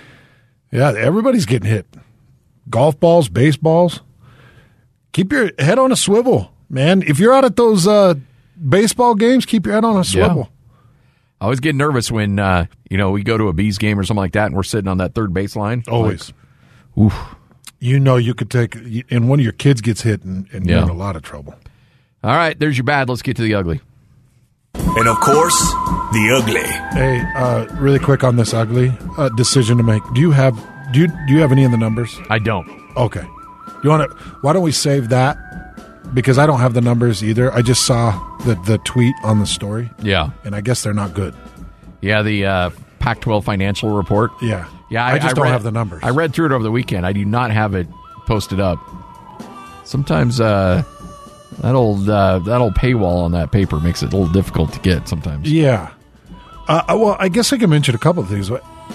Yeah, everybody's getting hit. Golf balls, baseballs. Keep your head on a swivel, man. If you're out at those uh, baseball games, keep your head on a swivel. I always get nervous when uh, you know we go to a Bees game or something like that, and we're sitting on that third baseline. Always. Like, oof. You know you could take, and one of your kids gets hit, and, and Yeah. you're in a lot of trouble. All right, there's your bad. Let's get to the ugly. And of course, the ugly. Hey, uh, really quick on this ugly uh, decision to make. Do you have do you do you have any of the numbers? I don't. Okay. You want to? Why don't we save that? Because I don't have the numbers either. I just saw the the tweet on the story. Yeah, and I guess they're not good. Yeah, the uh, Pac twelve financial report. Yeah, yeah. I, just don't read, have the numbers. I read through it over the weekend. I do not have it posted up. Sometimes uh, that old uh, that old paywall on that paper makes it a little difficult to get. Sometimes. Yeah. Uh, well, I guess I can mention a couple of things.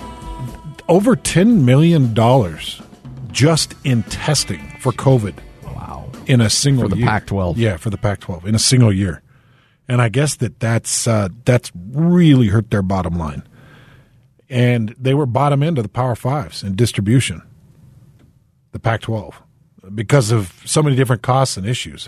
Over ten million dollars just in testing for COVID. Wow. In a single For the year. Pac twelve. Yeah, for the Pac twelve in a single year. And I guess that that's uh, that's really hurt their bottom line. And they were bottom end of the Power Fives in distribution, the Pac twelve, because of so many different costs and issues.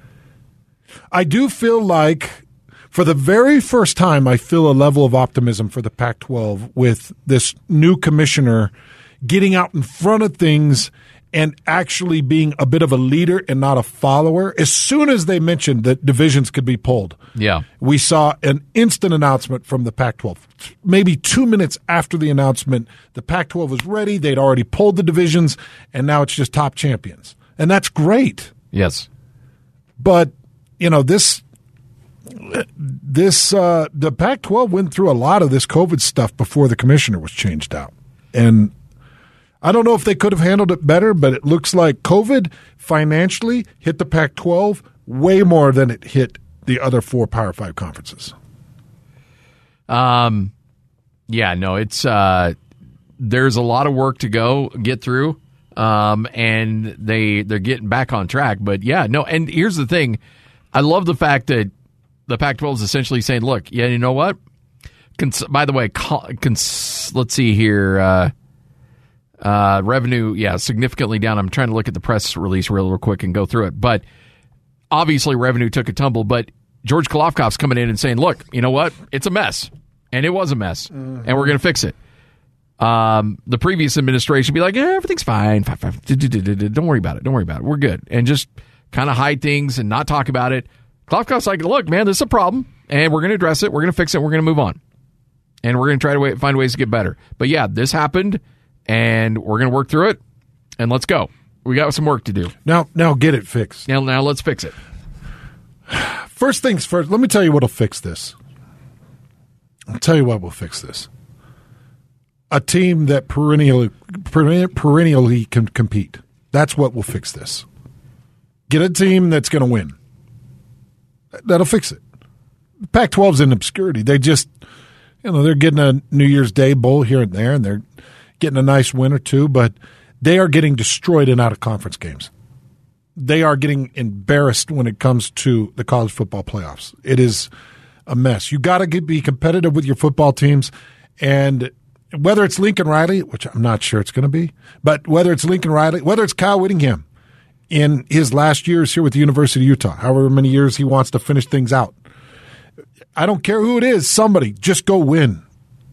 I do feel like, for the very first time, I feel a level of optimism for the Pac twelve with this new commissioner getting out in front of things and actually being a bit of a leader and not a follower. As soon as they mentioned that divisions could be pulled, Yeah. we saw an instant announcement from the Pac twelve. Maybe two minutes after the announcement, the Pac twelve was ready. They'd already pulled the divisions, and now it's just top champions. And that's great. Yes. But, you know, this this uh, the Pac twelve went through a lot of this COVID stuff before the commissioner was changed out. And I don't know if they could have handled it better, but it looks like COVID financially hit the Pac twelve way more than it hit the other four Power Five conferences. Um, yeah, no, it's uh, there's a lot of work to go get through, um, and they they're getting back on track. But yeah, no, and here's the thing: I love the fact that the Pac twelve is essentially saying, "Look, yeah, you know what? Cons- by the way, cons- let's see here." Uh, Uh, revenue, yeah, significantly down. I'm trying to look at the press release real, real quick and go through it. But obviously revenue took a tumble. But George Kolofkoff's coming in and saying, look, you know what? It's a mess. And it was a mess. Mm-hmm. And we're going to fix it. Um, the previous administration would be like, eh, everything's fine. fine, fine. Don't worry about it. Don't worry about it. We're good. And just kind of hide things and not talk about it. Kolofkoff's like, look, man, this is a problem. And we're going to address it. We're going to fix it. We're going to move on. And we're going to try to wait, find ways to get better. But yeah, this happened. And we're going to work through it, and let's go. We got some work to do. Now, now get it fixed. Now, now let's fix it. First things first, let me tell you what will fix this. I'll tell you what will fix this. A team that perennially, perennially can compete. That's what will fix this. Get a team that's going to win. That'll fix it. Pac twelve's in obscurity. They just, you know, they're getting a New Year's Day bowl here and there, and they're getting a nice win or two, but they are getting destroyed in out-of-conference games. They are getting embarrassed when it comes to the college football playoffs. It is a mess. You got to be competitive with your football teams, and whether it's Lincoln Riley, which I'm not sure it's going to be, but whether it's Lincoln Riley, whether it's Kyle Whittingham in his last years here with the University of Utah, however many years he wants to finish things out, I don't care who it is, somebody, just go win.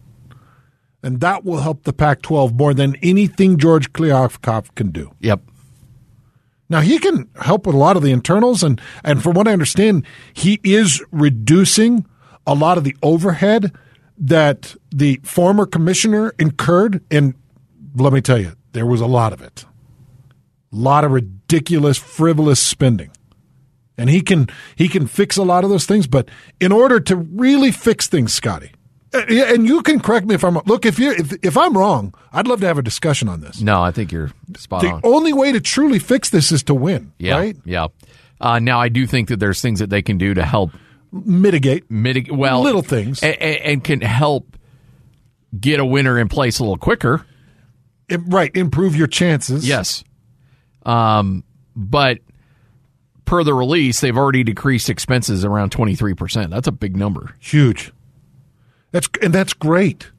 And that will help the Pac twelve more than anything George Kliavkoff can do. Yep. Now, he can help with a lot of the internals, and, and from what I understand, he is reducing a lot of the overhead that the former commissioner incurred. And let me tell you, there was a lot of it. A lot of ridiculous, frivolous spending. And he can he can fix a lot of those things, but in order to really fix things, Scotty, and you can correct me if I'm look if you if if I'm wrong, I'd love to have a discussion on this. No, I think you're spot the on. The only way to truly fix this is to win, yeah, right? Yeah. Uh, now I do think that there's things that they can do to help mitigate, mitigate well, little things, and, and can help get a winner in place a little quicker. It, right, improve your chances. Yes. Um, but per the release, they've already decreased expenses around twenty-three percent. That's a big number. Huge. That's and that's great.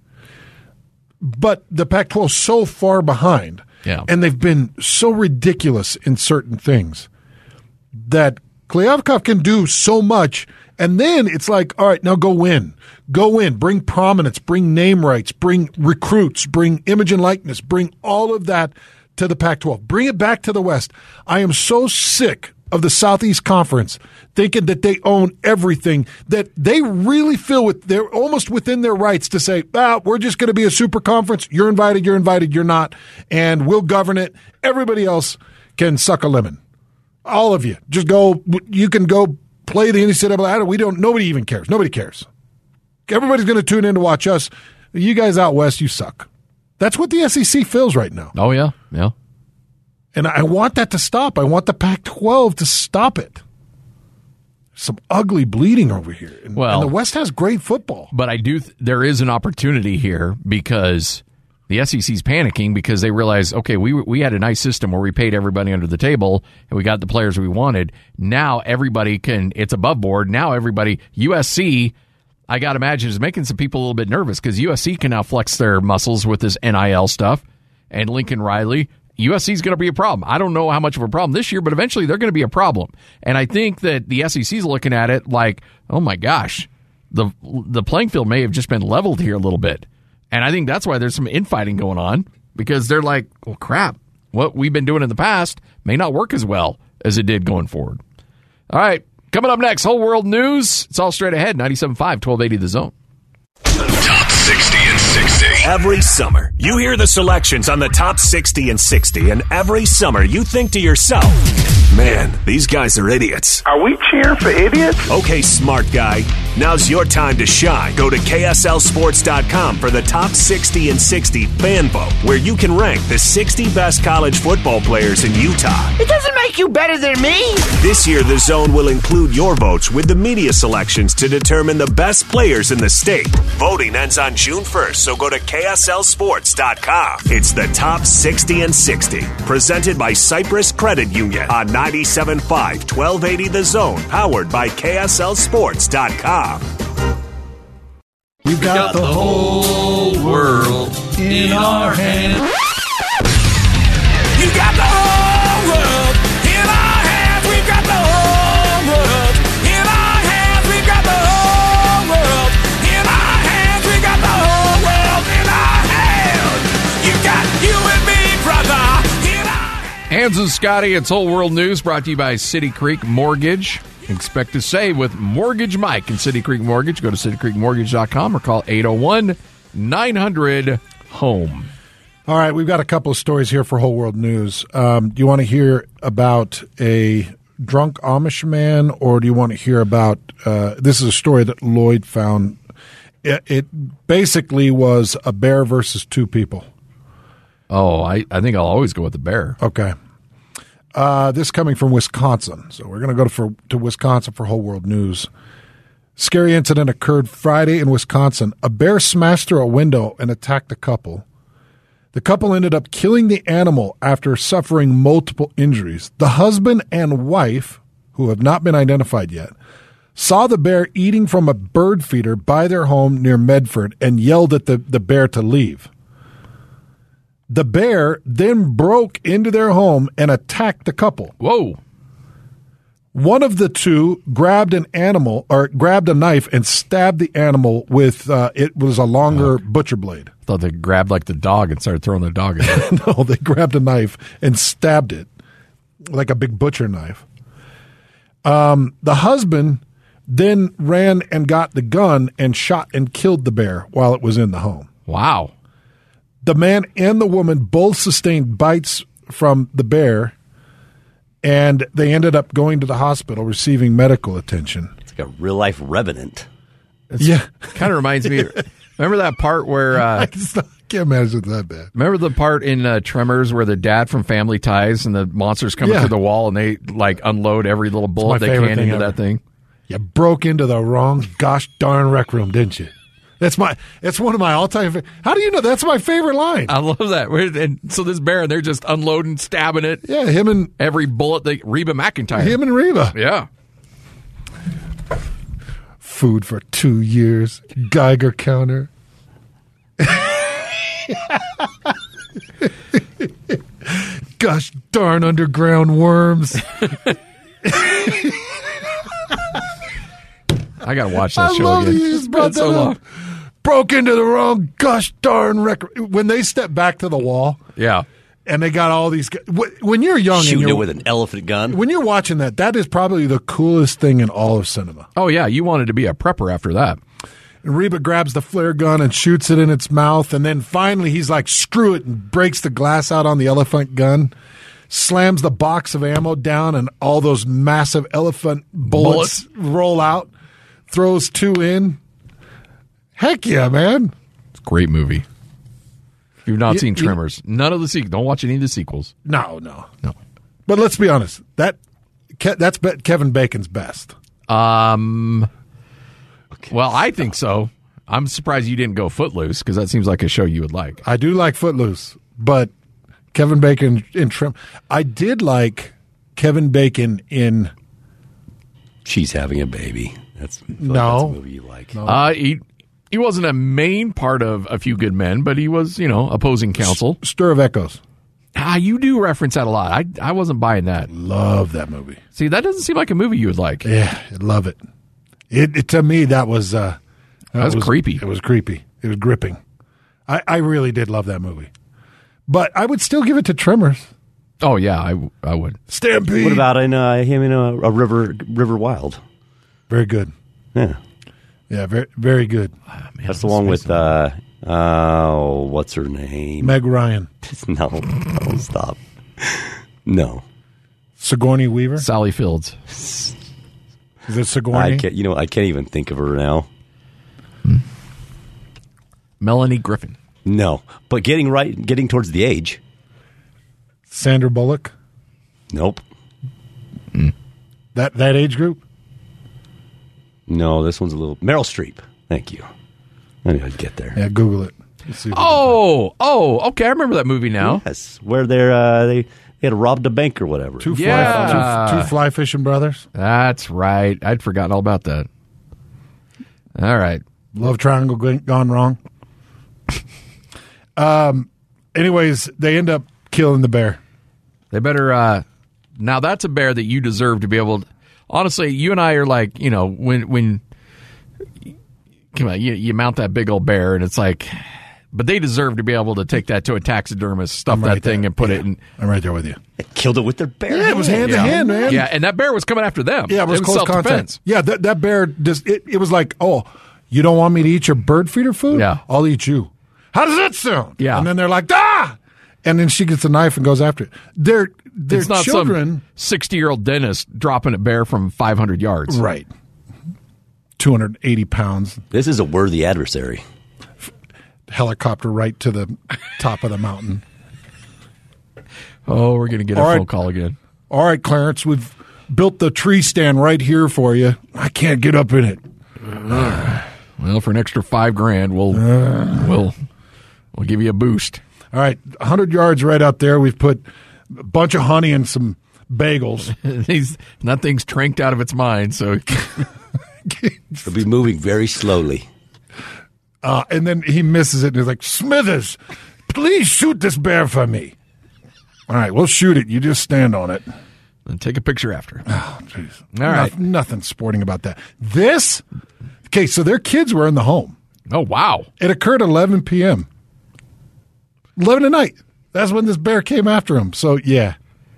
But the Pac twelve is so far behind, yeah. and they've been so ridiculous in certain things that Kliavkoff can do so much, and then it's like, all right, now go win. Go win. Bring prominence, bring name rights, bring recruits, bring image and likeness, bring all of that to the Pac twelve. Bring it back to the West. I am so sick of the Southeast Conference thinking that they own everything, that they really feel with they're almost within their rights to say, ah, we're just going to be a super conference. You're invited, you're invited, you're not, and we'll govern it. Everybody else can suck a lemon. All of you. Just go, you can go play the N C double A. We don't, nobody even cares. Nobody cares. Everybody's going to tune in to watch us. You guys out West, you suck. That's what the S E C feels right now. Oh, yeah. Yeah. And I want that to stop. I want the Pac twelve to stop it. Some ugly bleeding over here. And, well, and the West has great football. But I do. Th- there is an opportunity here because the S E C's panicking because they realize, okay, we we had a nice system where we paid everybody under the table and we got the players we wanted. Now everybody can. It's above board. Now everybody. U S C, I got to imagine, is making some people a little bit nervous because U S C can now flex their muscles with this N I L stuff, and Lincoln Riley. U S C is going to be a problem. I don't know how much of a problem this year, but eventually they're going to be a problem. And I think that the S E C is looking at it like, oh my gosh, the the playing field may have just been leveled here a little bit. And I think that's why there's some infighting going on because they're like, well, crap, what we've been doing in the past may not work as well as it did going forward. All right, coming up next, Whole World News. It's all straight ahead, ninety-seven point five, twelve eighty The Zone. Top sixty and sixty. Every summer, you hear the selections on the Top sixty and sixty, and every summer you think to yourself, man, these guys are idiots. Are we cheering for idiots? Okay, smart guy, Now's your time to shine. Go to K S L Sports dot com for the top sixty and sixty fan vote, where you can rank the sixty best college football players in Utah. It doesn't make you better than me. This year, the Zone will include your votes with the media selections to determine the best players in the state. Voting ends on June first, so go to K S L Sports dot com. It's the top sixty and sixty, presented by Cypress Credit Union on ninety-seven point five, twelve eighty The Zone, powered by K S L Sports dot com. We've got, got the whole world in our hands. You got the whole world in our hands. We've got the whole world in our hands. We've got the whole world in our hands. We got the whole world in our hands. You got you and me, brother. In our Hans and Scotty, it's Whole World News, brought to you by City Creek Mortgage. Expect to save with Mortgage Mike and City Creek Mortgage. Go to city creek mortgage dot com or call eight oh one, nine hundred, home. All right, we've got a couple of stories here for Whole World News. Um, do you want to hear about a drunk Amish man, or do you want to hear about uh, – this is a story that Lloyd found. It, it basically was a bear versus two people. Oh, I, I think I'll always go with the bear. Okay. Uh, this coming from Wisconsin. So we're going to go to, for, to Wisconsin for Whole World News. Scary incident occurred Friday in Wisconsin. A bear smashed through a window and attacked a couple. The couple ended up killing the animal after suffering multiple injuries. The husband and wife, who have not been identified yet, saw the bear eating from a bird feeder by their home near Medford and yelled at the, the bear to leave. The bear then broke into their home and attacked the couple. Whoa. One of the two grabbed an animal or grabbed a knife and stabbed the animal with, uh, it was a longer oh. butcher blade. I thought they grabbed like the dog and started throwing the dog at it. No, they grabbed a knife and stabbed it like a big butcher knife. Um, the husband then ran and got the gun and shot and killed the bear while it was in the home. Wow. The man and the woman both sustained bites from the bear, and they ended up going to the hospital receiving medical attention. It's like a real-life revenant. It's, yeah. Kind of reminds me. Remember that part where... Uh, I can't imagine it's that bad. Remember the part in uh, Tremors where the dad from Family Ties and the monsters come yeah. through the wall and they like unload every little bullet they can into ever. that thing? You broke into the wrong gosh darn rec room, didn't you? That's my. It's one of my all-time. Fa- How do you know that's my favorite line? I love that. And so this bear, and they're just unloading, stabbing it. Yeah, him and every bullet. They Reba McEntire. Him and Reba. Yeah. Food for two years. Geiger counter. Gosh darn underground worms. I gotta watch that I show love again. You it's been so long. Broke into the wrong gosh darn record. When they step back to the wall, yeah, and they got all these. When you're young, shooting and you're, it with an elephant gun. When you're watching that, that is probably the coolest thing in all of cinema. Oh yeah, you wanted to be a prepper after that. And Reba grabs the flare gun and shoots it in its mouth, and then finally he's like, "Screw it!" and breaks the glass out on the elephant gun. Slams the box of ammo down, and all those massive elephant bullets, bullets. roll out. Throws two in. Heck yeah, man. It's a great movie. If you've not you, seen Tremors, you, none of the sequels. Don't watch any of the sequels. No, no. No. But let's be honest. That That's Kevin Bacon's best. Um. Okay. Well, I think so. I'm surprised you didn't go Footloose, because that seems like a show you would like. I do like Footloose, but Kevin Bacon in Trem. I did like Kevin Bacon in... She's Having a Baby. That's, no. Like that's a movie you like. No. Uh, he he wasn't a main part of A Few Good Men, but he was, you know, opposing counsel. Stir of Echoes. Ah, you do reference that a lot. I I wasn't buying that. Love that movie. See, that doesn't seem like a movie you would like. Yeah, I love it. It, it to me that was uh, that, that was, was creepy. It was creepy. It was gripping. I, I really did love that movie, but I would still give it to Tremors. Oh yeah, I, I would. Stampede. What about in uh, him in a, a River River Wild? Very good. Yeah, yeah, very very good. Oh, man, that's the one with uh, uh, what's her name? Meg Ryan. No, no, stop. No, Sigourney Weaver. Sally Fields. Is it Sigourney? I can't, you know, I can't even think of her now. Melanie Griffin. No, but getting right, getting towards the age. Sandra Bullock. Nope. Mm. That that age group. No, this one's a little Meryl Streep. Thank you. I knew I'd get there. Yeah, Google it. Let's see Oh, oh, okay. I remember that movie now. Yes, where they're uh, they, they had robbed a bank or whatever. Two fly, Yeah. two, two fly fishing brothers. That's right. I'd forgotten all about that. All right. Love triangle g- gone wrong. um. Anyways, they end up killing the bear. They better. Uh, now that's a bear that you deserve to be able to. Honestly, you and I are like, you know, when when come on, you, you mount that big old bear, and it's like, but they deserve to be able to take that to a taxidermist, stuff I'm that right thing, there. and put Yeah. it in. I'm right there with you. They killed it with their bare Yeah, it was hand to Yeah. hand, man. Yeah, and that bear was coming after them. Yeah, it was, close self-defense. contact. Yeah, that that bear just it, it was like, oh, you don't want me to eat your bird feeder food? Yeah. I'll eat you. How does that sound? Yeah. And then they're like, ah! And then she gets a knife and goes after it. They're, they're It's not children. some sixty-year-old dentist dropping a bear from five hundred yards. Right. two hundred eighty pounds. This is a worthy adversary. Helicopter right to the top of the mountain. Oh, we're going to get a All right. phone call again. All right, Clarence, we've built the tree stand right here for you. I can't get up in it. Well, for an extra five grand, we'll we'll we'll give you a boost. All right, one hundred yards right out there. We've put a bunch of honey and some bagels. He's, that thing's tranked out of its mind, so It'll be moving very slowly. Uh, and then he misses it, and he's like, Smithers, please shoot this bear for me. All right, we'll shoot it. You just stand on it. and take a picture after. Oh, jeez. All right. No, nothing sporting about that. This, okay, so their kids were in the home. Oh, wow. It occurred at eleven p.m. eleven at night. That's when this bear came after him. So, yeah,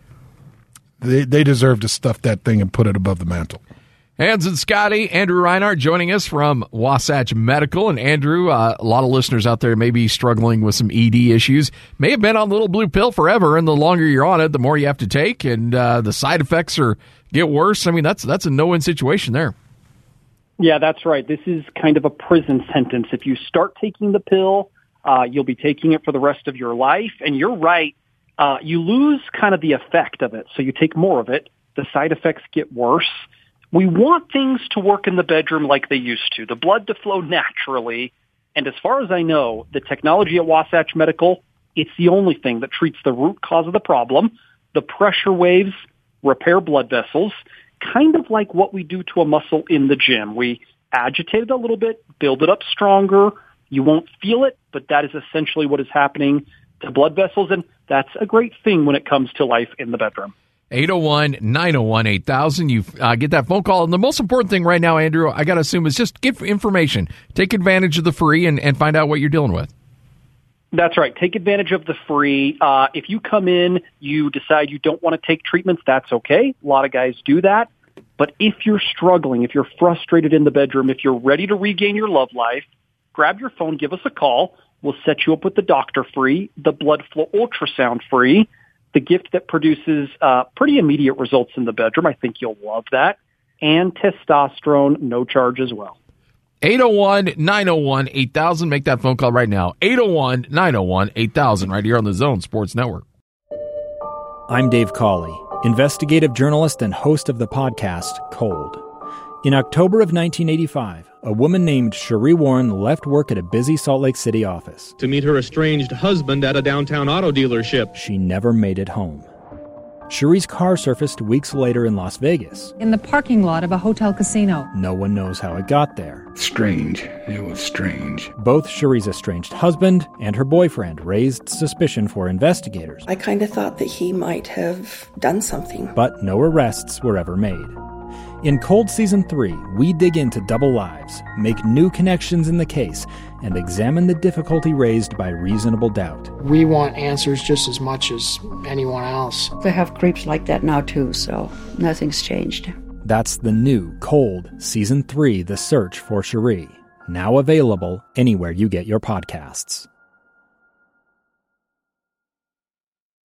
they they deserve to stuff that thing and put it above the mantle. Hans and Scotty, Andrew Reinhardt joining us from Wasatch Medical. And Andrew, uh, a lot of listeners out there may be struggling with some E D issues, may have been on the little blue pill forever, and the longer you're on it, the more you have to take, and uh, the side effects are get worse. I mean, that's that's a no-win situation there. Yeah, that's right. This is kind of a prison sentence. If you start taking the pill, uh, you'll be taking it for the rest of your life. And you're right, uh, you lose kind of the effect of it. So you take more of it. The side effects get worse. We want things to work in the bedroom like they used to, the blood to flow naturally. And as far as I know, the technology at Wasatch Medical, it's the only thing that treats the root cause of the problem. The pressure waves repair blood vessels, kind of like what we do to a muscle in the gym. We agitate it a little bit, build it up stronger. You won't feel it, but that is essentially what is happening to blood vessels, and that's a great thing when it comes to life in the bedroom. eight oh one, nine oh one, eight thousand. You uh, get that phone call. And the most important thing right now, Andrew, I got to assume, is just give information. Take advantage of the free and, and find out what you're dealing with. That's right. Take advantage of the free. Uh, if you come in, you decide you don't want to take treatments, that's okay. A lot of guys do that. But if you're struggling, if you're frustrated in the bedroom, if you're ready to regain your love life, grab your phone, give us a call. We'll set you up with the doctor free, the blood flow ultrasound free, the gift that produces uh, pretty immediate results in the bedroom. I think you'll love that. And testosterone, no charge as well. eight oh one, nine oh one, eight thousand. Make that phone call right now. eight oh one, nine oh one, eight thousand right here on the Zone Sports Network. I'm Dave Cawley, investigative journalist and host of the podcast Cold. In October of nineteen eighty-five, a woman named Cherie Warren left work at a busy Salt Lake City office to meet her estranged husband at a downtown auto dealership. She never made it home. Cherie's car surfaced weeks later in Las Vegas. In the parking lot of a hotel casino. No one knows how it got there. Strange. It was strange. Both Cherie's estranged husband and her boyfriend raised suspicion for investigators. I kind of thought that he might have done something. But no arrests were ever made. In Cold Season three, we dig into double lives, make new connections in the case, and examine the difficulty raised by reasonable doubt. We want answers just as much as anyone else. They have creeps like that now too, so nothing's changed. That's the new Cold Season three, The Search for Cherie. Now available anywhere you get your podcasts.